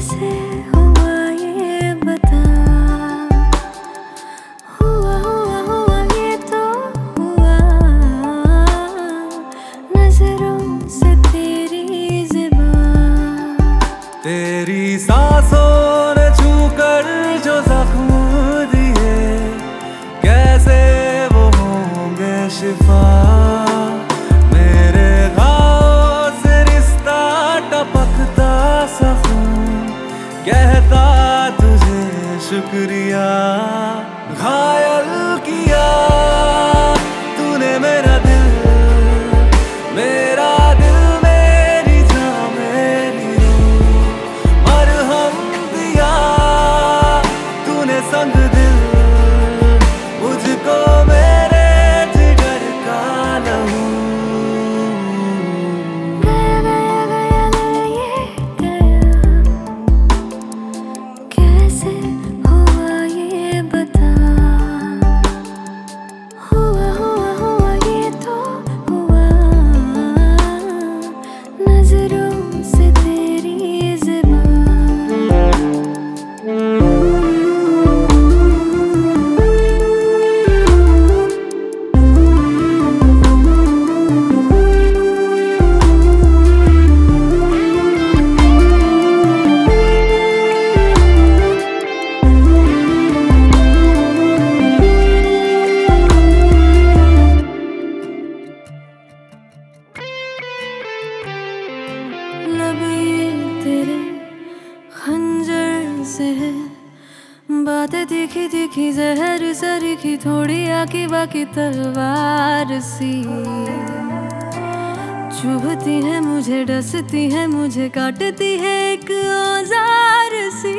कैसे हुआ ये बता। हुआ हुआ हुआ ये तो हुआ, नजरों से तेरी ज़ुबान। तेरी सांसों ने छू कर जो जख्म दिए, कैसे वो होंगे शिफा। मेरे घाव से रिश्ता टपकता सफूं, कहता तुझे शुक्रिया। घायल किया तूने मेरा दिल, मेरा दिल मेरी जान मेरी रूह। मरहम दिया तूने संग दिल, मुझको मेरे जिगर का लहू। गया गया गया दिल ये गया, कैसे हुआ ये बता। हुआ हुआ हुआ ये तो हुआ, नजरों से तेरी लब ये तेरे खंजर से है, बातें तीखी तीखी जहर सर की, थोड़ी आकी बाकी तलवार सी। चुभती है मुझे, डसती है मुझे, काटती है एक औजार सी।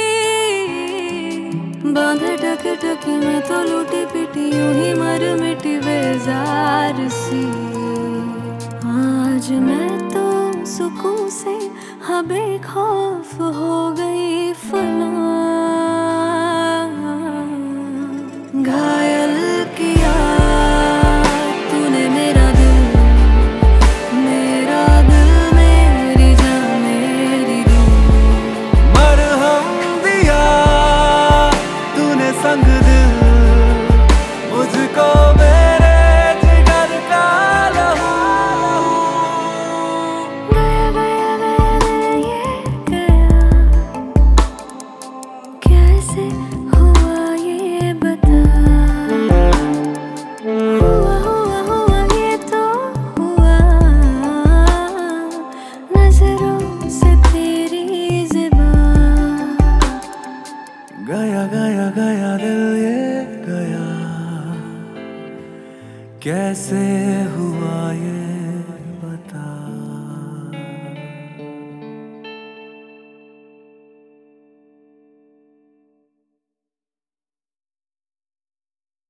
बांधे टक टक मैं तो लूटी पिटी, यूं ही मर मिटी बेजार सी। आज मैं तो सुकून से हाँ बेखौफ हो गई फना। घायल किया तूने मेरा दिल, मेरा दिल मेरी जान मेरी रूह। मरहम दिया तूने संग दिल, मुझको मेरे जिगर का लहू। गया गया गया गया ये गया, कैसे हुआ ये बता। हुआ हुआ हुआ ये तो हुआ, नजरों से तेरी ज़ुबान। गया गया गया दिल ये गया, कैसे हुआ।